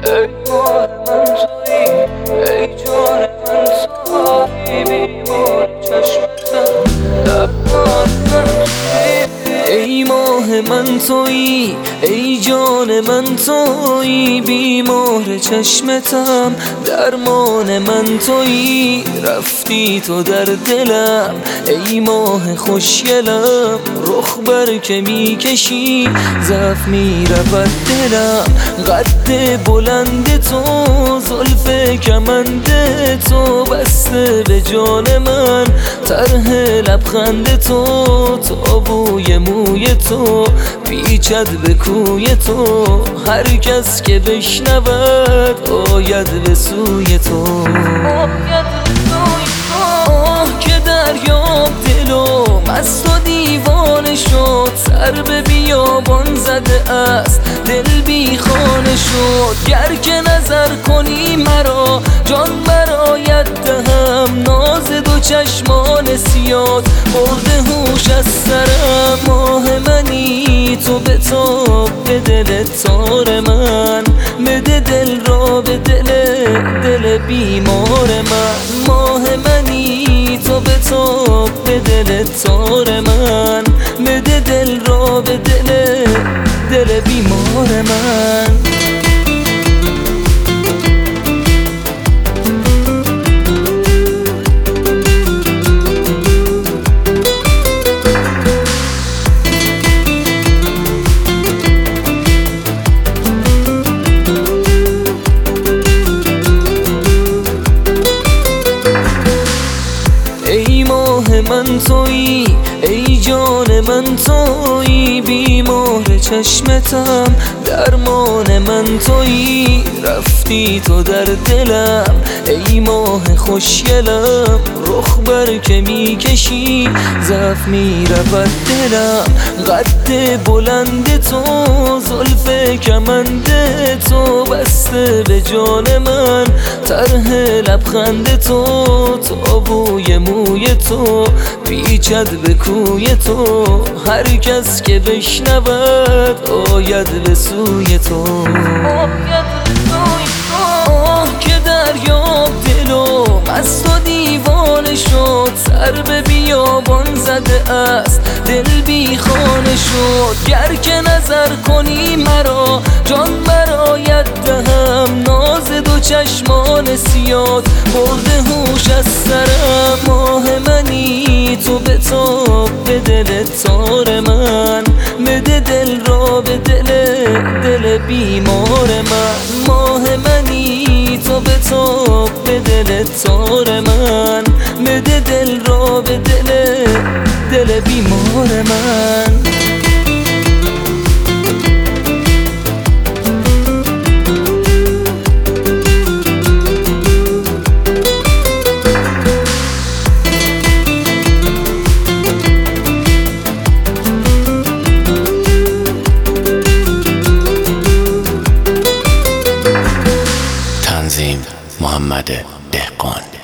ای ماه من تویی، ای جان من تویی، بیمار چشمتم درمان من تویی. ای ماه من تویی، ای جان من تویی، بیمار چشمتم درمان من تویی. رفتی تو در دلم ای ماه خوشگلم، رخ بر که میکشی ضعف میرود دلم. قد بلند تو، زلف کمند تو، بسته به جان من طرح لبخند تو. تا بوی موی تو پیچد به کوی تو، هر کس که بشنود آید به سوی تو. آه که دریاب دلو مست و دیوانه شد، سر به بیابان زده است دل بی خانه شد. گر که نظر کنی مرا جان برایت دهم، ناز دو چشمان سیاد برده هوش از سرم. ماه منی تو به تاب به دل تار من، بده دل را به دل بیمار من. ماه منی تو به تاب به دل تار من، بده دل را به دل بیمار من. ای ماه من تویی، ای جان من تویی، بیمار چشمتم درمان من تویی. رفتی تو در دلم ای ماه خوشگلم، رخ بر که میکشی ضعف میرود دلم. قد بلند تو، زلف کمند تو، بسته به جان من طرح لبخند تو. تا بوی موی تو پیچد به کوی تو، هر کس که بشنود آید به سوی تو. آه که دریاب دلو مست و دیوانه شد، سر به بیابان زده است دل بی خانه شد. گر که نظر کنی مرا جان برایت دهم، ناز دو چشمان سیاد برده هوش از سرم. ماه منی تو به تاب به دل تار من، بده دل را به دل بیمار من. ماه منی تو به تاب به دل تار من، بده دل را به دل بیمار من. تنظیم محمد دهقان.